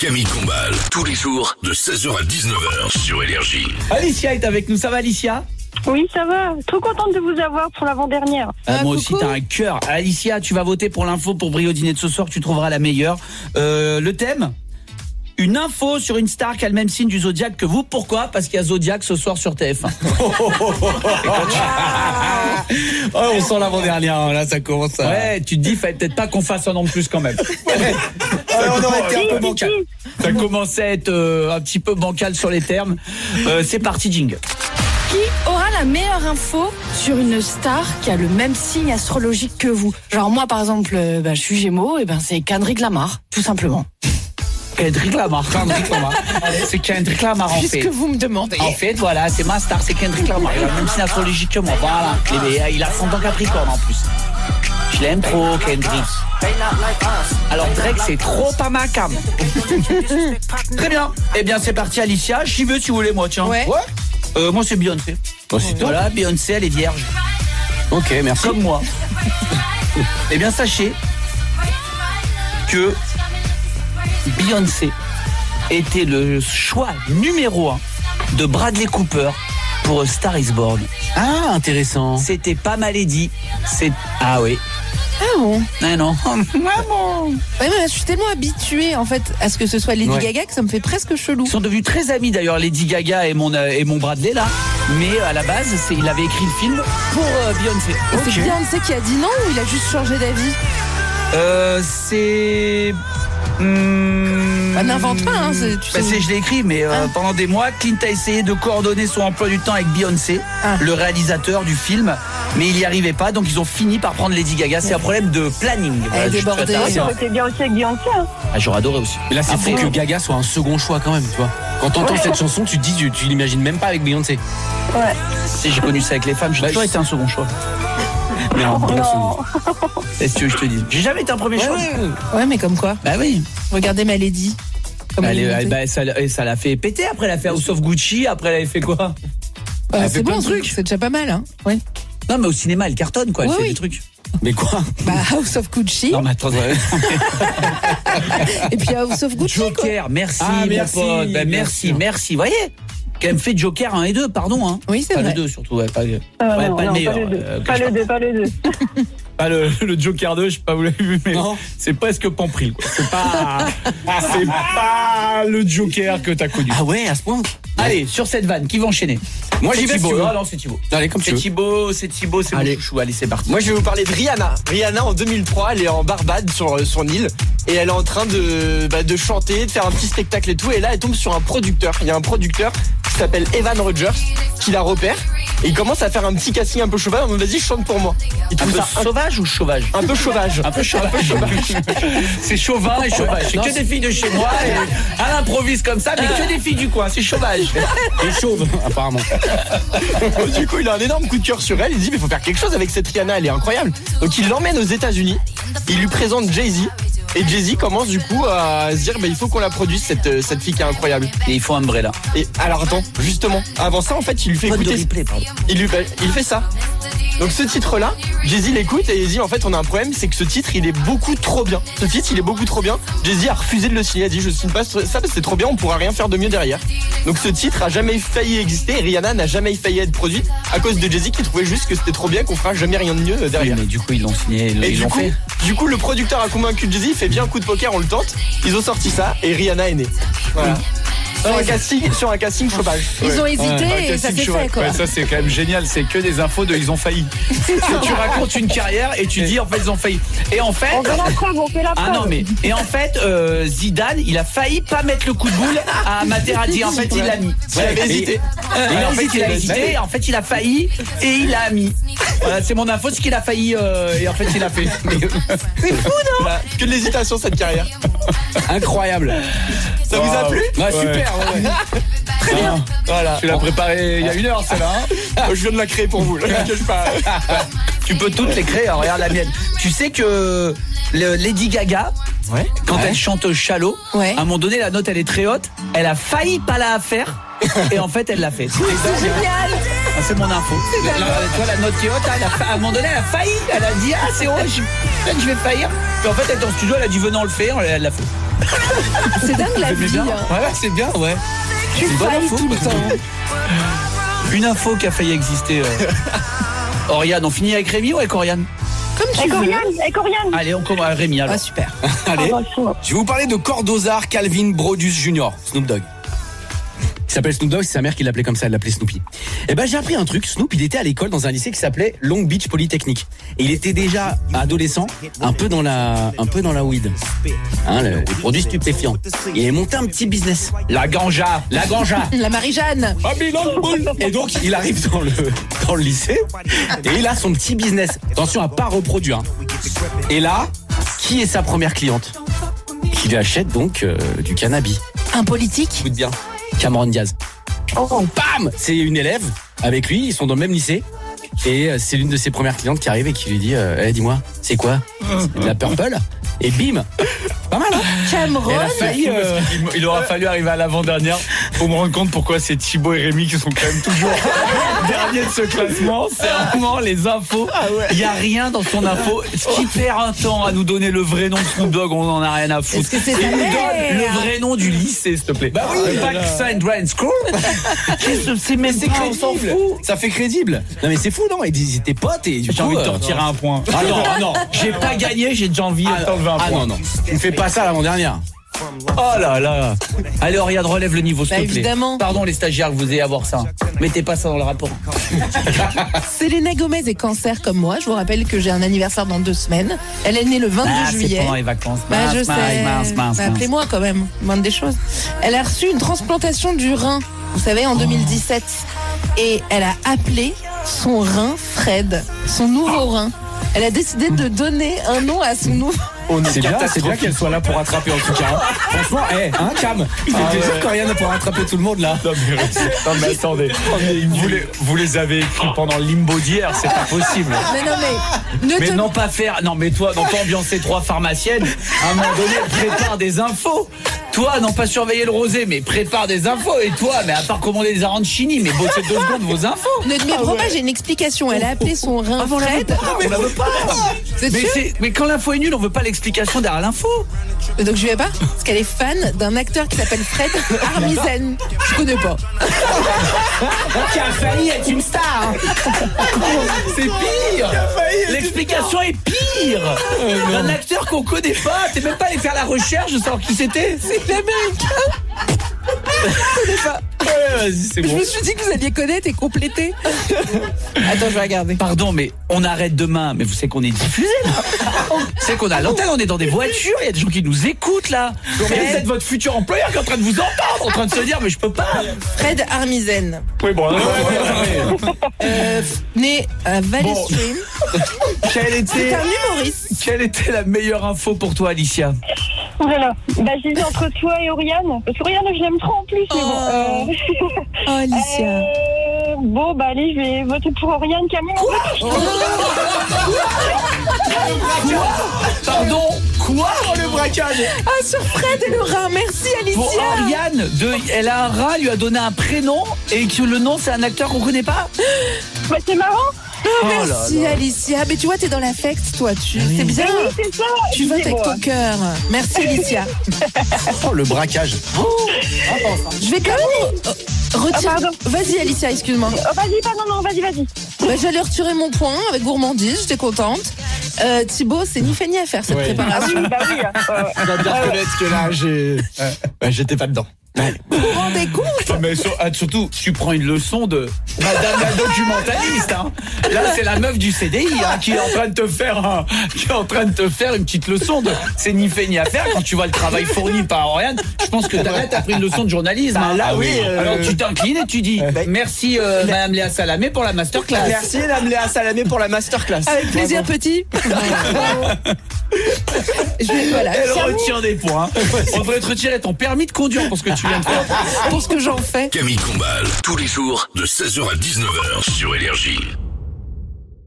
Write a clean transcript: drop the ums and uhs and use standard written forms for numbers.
Camille Combal, tous les jours de 16h à 19h sur Énergie. Alicia est avec nous, ça va Alicia? Oui, ça va. Trop contente de vous avoir pour l'avant-dernière. Moi aussi, t'as un cœur. Alicia, tu vas voter pour l'info pour Brio Dîner de ce soir, tu trouveras la meilleure. Le thème? Une info sur une star qui a le même signe du Zodiac que vous. Pourquoi? Parce qu'il y a Zodiac ce soir sur TF1. On sent l'avant-dernière, là ça commence à... Ouais, tu te dis, fallait peut-être pas qu'on fasse un an de plus quand même. On aurait été un peu bancal. Ça commençait à être un petit peu bancal sur les termes. C'est parti, jingle. Qui aura la meilleure info sur une star qui a le même signe astrologique que vous? Genre moi par exemple, je suis Gémeaux, et c'est Kendrick Lamar, tout simplement. Kendrick Lamar. C'est Kendrick Lamar en fait. Puisque vous me demandez. En fait, voilà, c'est ma star, c'est Kendrick Lamar. Il a le même signe astrologique que moi. Voilà. Il a son temps Capricorne en plus. Je l'aime trop, Kendrick. Alors Drake, c'est trop pas ma cam. Très bien. Eh bien, c'est parti, Alicia. J'y veux si vous voulez, moi, tiens. Ouais. Moi, c'est Beyoncé. Voilà, Beyoncé, elle est vierge. Ok, merci. Comme moi. Eh bien, sachez que Beyoncé était le choix numéro 1 de Bradley Cooper pour A Star Is Born. Ah, intéressant. C'était pas mal dit. Ah oui. Ah bon? Ah non. Ouais, mais je suis tellement habituée en fait à ce que ce soit Lady Gaga que ça me fait presque chelou. Ils sont devenus très amis d'ailleurs, Lady Gaga et mon Bradley là. Mais à la base, il avait écrit le film pour Beyoncé. Et c'est Beyoncé qui a dit non ou il a juste changé d'avis? C'est... n'invente pas, hein. Je l'ai écrit, mais pendant des mois, Clint a essayé de coordonner son emploi du temps avec Beyoncé, le réalisateur du film, mais il n'y arrivait pas, donc ils ont fini par prendre Lady Gaga. C'est un problème de planning. Elle est débordée. C'était bien aussi avec Beyoncé. Ah, j'aurais adoré aussi. Mais là, c'est fou que Gaga soit un second choix quand même, tu vois. Quand t'entends cette chanson, tu te dis, tu l'imagines même pas avec Beyoncé. Ouais. Si j'ai connu ça avec les femmes, j'ai toujours été un second choix. Mais un bon Non. second. Qu'est-ce que tu veux que je te dise? J'ai jamais été un premier choix. Ouais, mais comme quoi? Bah oui. Regardez ma Lady. Comme elle est montée. Ça l'a fait péter. Après, elle a fait House of Gucci. Après, elle avait fait quoi? C'est fait plein bon, de trucs. c'est déjà pas mal, hein. Ouais. Non, mais au cinéma, elle cartonne, quoi. Elle fait des trucs. Mais quoi? House of Gucci. Non, mais attends. Et puis House of Gucci. Joker, merci, Ah, mon merci, pote. bien Merci. sûr. Vous voyez? Quand même fait Joker 1 et 2, pardon. Hein. Oui, c'est pas vrai. le 2 surtout. Ouais, pas Non, le meilleur. pas le 2. Pas le Joker 2, je sais pas, vous l'avez vu, mais Non. c'est presque Pampril, quoi. C'est pas le Joker que t'as connu. Ah ouais, à ce point. Allez, sur cette vanne, qui va enchaîner? Moi, j'y vais, si tu Thibaut. veux. Ah non, c'est Thibaut. Allez, comme tu veux. C'est Thibaut, c'est mon Allez. chouchou. Allez, c'est parti. Moi, je vais vous parler de Rihanna. Rihanna, en 2003, elle est en Barbade sur son île et elle est en train de chanter, de faire un petit spectacle et tout. Et là, elle tombe sur un producteur. Il y a un producteur qui s'appelle Evan Rogers qui la repère et il commence à faire un petit casting un peu sauvage. On me dit, vas-y, chante pour moi. Il Un trouve peu ça sauvage ou sauvage? un peu sauvage. Un peu sauvage. C'est chauvin et sauvage. C'est que des filles de chez moi. Et elle improvise comme ça, mais que des filles du coin. C'est sauvage. Et chauve, apparemment. Du coup, il a un énorme coup de cœur sur elle. Il dit, mais il faut faire quelque chose avec cette Rihanna, elle est incroyable. Donc, il l'emmène aux États-Unis. Il lui présente Jay-Z. Et Jay-Z commence du coup à se dire, il faut qu'on la produise, cette fille qui est incroyable. Et il faut un Umbrella. Et alors attends, justement, avant ça, en fait, il lui fait Mode de écouter. replay, pardon. Il fait ça. Donc ce titre-là, Jay-Z l'écoute et il dit, en fait, on a un problème, c'est que ce titre, il est beaucoup trop bien. Ce titre, il est beaucoup trop bien. Jay-Z a refusé de le signer. Il a dit, je signe pas ça parce que c'est trop bien, on pourra rien faire de mieux derrière. Donc ce titre a jamais failli exister et Rihanna n'a jamais failli être produite à cause de Jay-Z qui trouvait juste que c'était trop bien, qu'on fera jamais rien de mieux derrière. Mais du coup, ils l'ont signé, Et ils l'ont fait. du coup, le producteur a convaincu Jay-Z, il fait bien un coup de poker, on le tente. Ils ont sorti ça et Rihanna est née. Voilà. Sur un casting sauvage. Ils ont hésité et ça s'est fait, quoi. Ouais, ça, c'est quand même génial. C'est que des infos de ils ont failli. Tu racontes une carrière et tu dis en fait ils ont failli. Et en fait. On fait la preuve, Ah non mais et en fait Zidane il a failli pas mettre le coup de boule à Materazzi. En fait il l'a mis. Il avait hésité. Et en fait il a hésité. En fait il a failli et il l'a mis. Voilà, c'est mon info, c'est qu'il a failli et en fait il a fait. C'est fou, non? Voilà. Que de l'hésitation cette carrière. Incroyable. Ça vous a plu? Ouais, super. Ouais. Très bien. Voilà. Tu l'as préparé il y a 1 heure celle-là. Je viens de la créer pour vous. Je ne cache pas. Tu peux toutes les créer. Regarde la mienne. Tu sais que Lady Gaga, quand elle chante Shallow, à un moment donné la note elle est très haute. Elle a failli pas la faire. Et en fait elle l'a fait. C'est génial. Ah, c'est mon info. Toi, la note qui est haute, à un moment donné, elle a failli. Elle a dit, c'est haut, je vais faillir. Puis en fait, elle est en studio, elle a dit, venons, on le fait. Elle l'a fait. C'est dingue la Vous aimez vie. bien Hein. Voilà, c'est bien, ouais. Tu C'est une bonne failles info, tout le quoi. temps. Une info qui a failli exister. Oriane, on finit avec Rémi ou avec Oriane? Comme tu veux. Et Coriane. Allez, on commence avec Rémi alors. Ah super. Allez, Ah, bah, ça. je vais vous parler de Cordozar Calvin Brodus Jr., Snoop Dogg. Il s'appelle Snoop Dogg, c'est sa mère qui l'appelait comme ça, elle l'appelait Snoopy. Eh ben j'ai appris un truc, Snoop il était à l'école dans un lycée qui s'appelait Long Beach Polytechnique. Et il était déjà adolescent, un peu dans la weed. Hein, les produits stupéfiants. Il avait monté un petit business. La ganja. La Marie-Jeanne. Et donc il arrive dans le lycée et il a son petit business. Attention à pas reproduire. Hein. Et là, qui est sa première cliente? Qui lui achète donc du cannabis. Un politique. Écoute bien, Cameron Diaz. Oh. Bam, c'est une élève avec lui, ils sont dans le même lycée. Et c'est l'une de ses premières clientes qui arrive et qui lui dit dis-moi, c'est quoi? C'est de la purple? Et bim, pas mal, hein? Cameron. Elle a failli Il aura fallu arriver à l'avant-dernière pour me rendre compte pourquoi c'est Thibaut et Rémi qui sont quand même toujours derniers de ce classement. C'est vraiment les infos. Il n'y a rien dans son info. Ce qui perd un temps à nous donner le vrai nom de Snoop Dogg, on en a rien à foutre. Est-ce que c'est Et sa nous mère? donne le vrai nom du lycée, s'il te plaît. Bah oui. Pas que ça, Grand School. C'est même c'est pas, on s'en crédible. fout. Ça fait crédible. Non mais c'est fou, non? Ils étaient potes et du coup. J'ai envie de te retirer un point. Ah non, j'ai pas gagné, j'ai déjà envie de t'enlever un Ah point. non. Tu ne fais pas ça à l'avant-dernière. Oh là là. Allez, Oriane, relève le niveau, s'il Bah, te plaît. évidemment. Pardon, les stagiaires, que vous ayez à voir ça. Mettez pas ça dans le rapport. Selena Gomez est cancer comme moi. Je vous rappelle que j'ai un anniversaire dans 2 semaines. Elle est née le 22 C'est juillet. pendant les vacances. Bah, Mince, je mince, sais. mince, mince, Bah, mince. appelez-moi quand même. Moindre des choses. Elle a reçu une transplantation du rein. Vous savez, en 2017. Et elle a appelé son rein Fred. Son nouveau rein. Elle a décidé de donner un nom à son nouveau. C'est bien qu'elle soit là pour rattraper en tout cas. Franchement, Cam, il fait plaisir quand Ariane pour rattraper tout le monde là. Non mais attendez, vous les avez écrits pendant le limbo d'hier, c'est pas possible. Mais non, mais. Mais non pas faire. Non mais toi, non pas ambiancer 3 pharmaciennes. À un moment donné, prépare des infos. Toi, non pas surveiller le rosé, mais prépare des infos. Et toi, mais à part commander des arancini, mais bossez 2 secondes vos infos. Ne te méprends pas, j'ai une explication. Elle a appelé son rein Fred. On la veut pas. C'est sûr. Mais quand l'info est nulle, on veut pas l'explication derrière l'info. Donc je vais pas. Parce qu'elle est fan d'un acteur qui s'appelle Fred Armisen. Je connais pas. Qui a failli être une star. C'est pire. L'explication est pire. Un acteur qu'on connaît pas. T'es même pas allé faire la recherche de savoir qui c'était. C'est l'américain. Je connais pas. Vas-y, c'est Je bon. me suis dit que vous alliez connaître et compléter. Attends, je vais regarder. Pardon, mais on arrête demain. Mais vous savez qu'on est diffusé là. C'est qu'on a l'antenne, on est dans des voitures. Il y a des gens qui nous écoutent là. Mais vous êtes votre futur employeur qui est en train de vous entendre, en train de se dire mais je peux pas. Fred Armisen. Oui bon. Né à Valley Bon. Stream. Quelle C'est était, un humoriste. quelle était la meilleure info pour toi, Alicia? Voilà. Bah, j'hésite entre toi et Oriane. Parce qu'Oriane, je l'aime trop en plus. Mais bon. Oh, Alicia. Bon, bah, allez, je vais voter pour Oriane Camille. Pardon? Quoi? Le braquage. Ah, sur Fred et le rein. Merci, Alicia. Bon, Oriane, elle a un rat, lui a donné un prénom et que le nom c'est un acteur qu'on connaît pas? Bah, c'est marrant. Oh, merci, Alicia. Mais tu vois, t'es dans l'affect, toi. C'est bien. Oui, c'est ça. Tu votes avec ton cœur. Merci, Alicia. Oh, le braquage. Je vais quand même retirer. pardon. Vas-y, Alicia, excuse-moi. Oh, vas-y, non, vas-y. Bah, j'allais retirer mon point avec gourmandise, j'étais contente. Thibaut, c'est ni fait ni à faire cette Ouais. préparation. Bah oui. Je dois bien reconnaître que là j'étais pas dedans. Vous vous rendez compte? Mais surtout, tu prends une leçon de Madame la documentaliste. Hein. Là, c'est la meuf du CDI hein, qui est en train de te faire une petite leçon de c'est ni fait ni à faire. Quand tu vois le travail fourni par Oriane, je pense que t'as pris une leçon de journalisme. Bah, hein. là, oui, Alors tu t'inclines et tu dis merci Madame Léa Salamé pour la masterclass. Merci Madame Léa Salamé pour la masterclass. Avec plaisir, petit. Voilà. Elle retient des points. On devrait te retirer ton permis de conduire pour ce que tu viens de faire. Pour ce que j'en fais. Camille Combal, tous les jours de 16h à 19h sur Énergie.